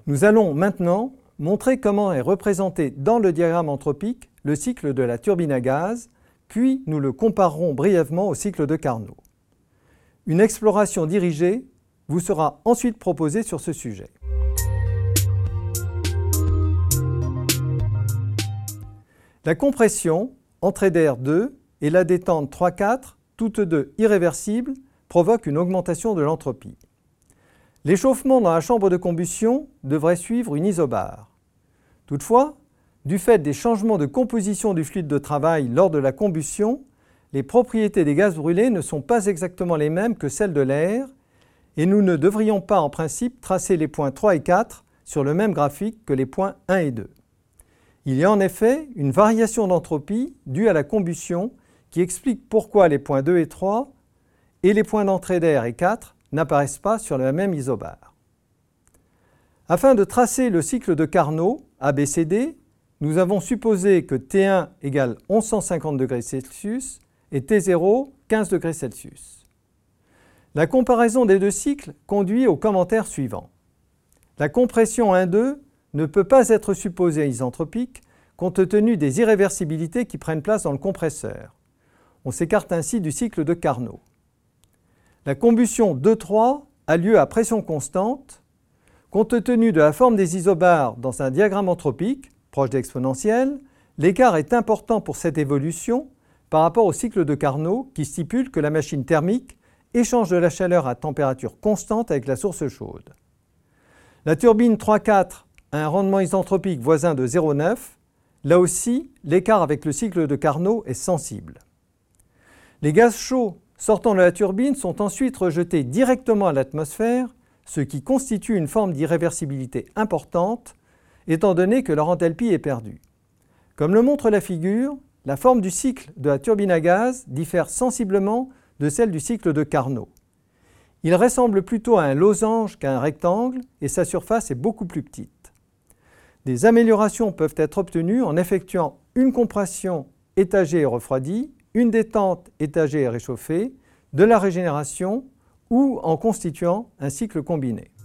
Nous allons maintenant montrer comment est représenté dans le diagramme anthropique le cycle de la turbine à gaz, puis nous le comparerons brièvement au cycle de Carnot. Une exploration dirigée vous sera ensuite proposée sur ce sujet. La compression, entrée d'air 2, et la détente 3-4, toutes deux irréversibles, provoquent une augmentation de l'entropie. L'échauffement dans la chambre de combustion devrait suivre une isobare. Toutefois, du fait des changements de composition du fluide de travail lors de la combustion, les propriétés des gaz brûlés ne sont pas exactement les mêmes que celles de l'air et nous ne devrions pas en principe tracer les points 3 et 4 sur le même graphique que les points 1 et 2. Il y a en effet une variation d'entropie due à la combustion qui explique pourquoi les points 2 et 3 et les points d'entrée d'air et 4 n'apparaissent pas sur la même isobare. Afin de tracer le cycle de Carnot, ABCD, nous avons supposé que T1 égale 1150 degrés Celsius et T0 15 degrés Celsius. La comparaison des deux cycles conduit au commentaire suivant. La compression 1,2 ne peut pas être supposée isentropique compte tenu des irréversibilités qui prennent place dans le compresseur. On s'écarte ainsi du cycle de Carnot. La combustion 2,3 a lieu à pression constante. Compte tenu de la forme des isobares dans un diagramme anthropique, proche d'exponentielle, l'écart est important pour cette évolution par rapport au cycle de Carnot qui stipule que la machine thermique échange de la chaleur à température constante avec la source chaude. La turbine 3-4 a un rendement isentropique voisin de 0,9. Là aussi, l'écart avec le cycle de Carnot est sensible. Les gaz chauds sortant de la turbine sont ensuite rejetés directement à l'atmosphère, ce qui constitue une forme d'irréversibilité importante, étant donné que leur enthalpie est perdue. Comme le montre la figure, la forme du cycle de la turbine à gaz diffère sensiblement de celle du cycle de Carnot. Il ressemble plutôt à un losange qu'à un rectangle et sa surface est beaucoup plus petite. Des améliorations peuvent être obtenues en effectuant une compression étagée et refroidie, une détente étagée et réchauffée, de la régénération ou en constituant un cycle combiné.